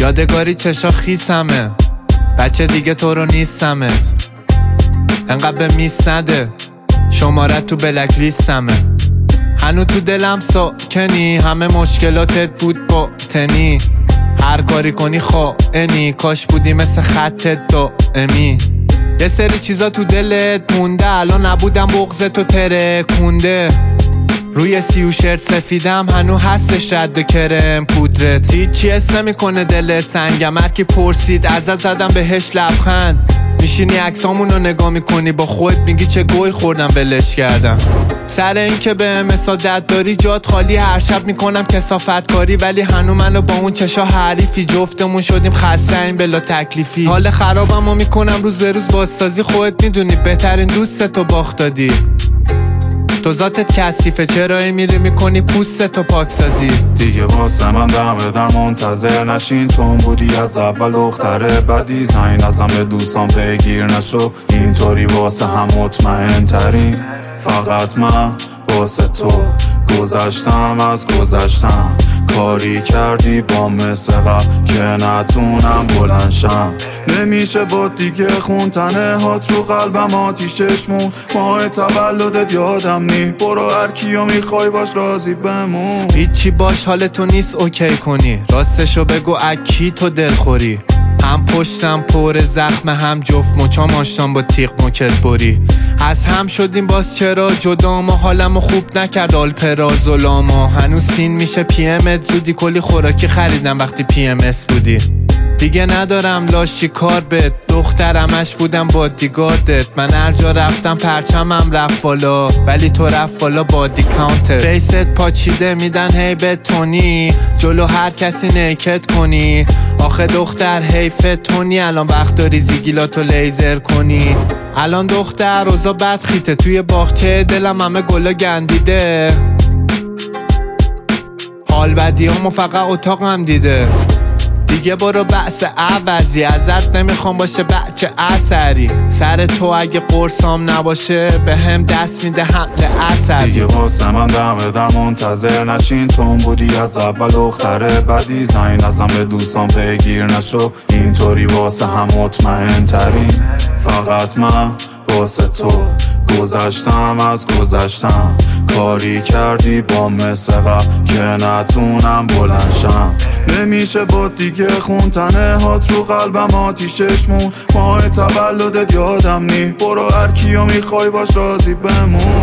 یادگاری چشا خیسمه، بچه دیگه تو رو نیستمت، انقدر به میس نده، شمارت تو بلک لیستمه. هنو تو دلم ساکنی، همه مشکلاتت بود باطنی، هر کاری کنی خائنی، کاش بودی مثل خطت دائمی. یه سری چیزا تو دلت مونده، الان نبودم بغضت و ترکونده. روی سیو شرت سفیدم هنو هستش رد کرم پودرت، هیچی حس نمیکنه دل سنگم. هر کی پرسید ازت زدم بهش لبخند، میشینی عکسامونو نگاه میکنی با خودت میگی چه گوی خوردم ولش کردم. سر این که به مسادت داری جات خالی، هر شب میکنم کثافت کاری، ولی هنو منو با اون چشا حریفی، جفتمون شدیم خسته این بلا تکلیفی. حال خرابمو میکنم روز به روز بازسازی، خودت میدونی بهترین دوستتو باخت دادی. تو ذاتت کثیفه، چرا میری میکنی پوستتو پاکسازی. دیگه واسه من دم در منتظر نشین، چون بودی از اول دختره بدی، زنگ ازم به دوستان بگیر نشو، اینطوری واسه هم مطمئن ترین. فقط من واسه تو گذشتم از گذشتم، کاری کردی با مثل قبل که نتونم بلند شم. نمیشه با دیگه خوندنه هات رو قلبم آتیشش مون، ماه تولدت یادم نی، برو هر کیو میخوای باش راضی بمون. هیچی باش حالتو نیست اوکی کنی، راستشو بگو اکی تو دلخوری، هم پشتم پر زخم هم جفت مچام آشتم با تیغ موکت بری. از هم شدیم باز چرا جدا، ما حالمو خوب نکرد آلپرازولاما، هنوز سین میشه پی امت زودی، کلی خوراکی خریدم وقتی پی ام اس بودی. دیگه ندارم لاشی کار بد، دخترمش بودم بادیگاردت، من هر جا رفتم پرچمم رفت بالا، ولی تو رفت بالا بادی کانتر. فیست پاچیده میدن هی بتونی، جلو هر کسی نیکت کنی، آخه دختر حیفت تونی، الان وقت داری زیگیلاتو لیزر کنی. الان دختر روزا بد خیته، توی باغچه دلم همه گلا گندیده، حال بدی همو فقط اتاقم دیده. دیگه برو بحث عوضی، ازت نمیخوام باشه بچه اثری، سر تو اگه قرصام نباشه به هم دست میده حمله عصبی. دیگه واسه من دم در منتظر نشین، چون بودی از اول دختره بدی، زنگ ازم به دوستان بگیر نشو، اینطوری واسه هم مطمئن ترین. فقط من واسه تو گذشتم از گذشتم، کاری کردی با مثل قبل که نتونم بلند شم. نمیشه با دیگه خوندنه هات رو قلبم آتیشش مون، ماه تولدت یادم نی، برو هر کیو میخوای باش راضی بمون.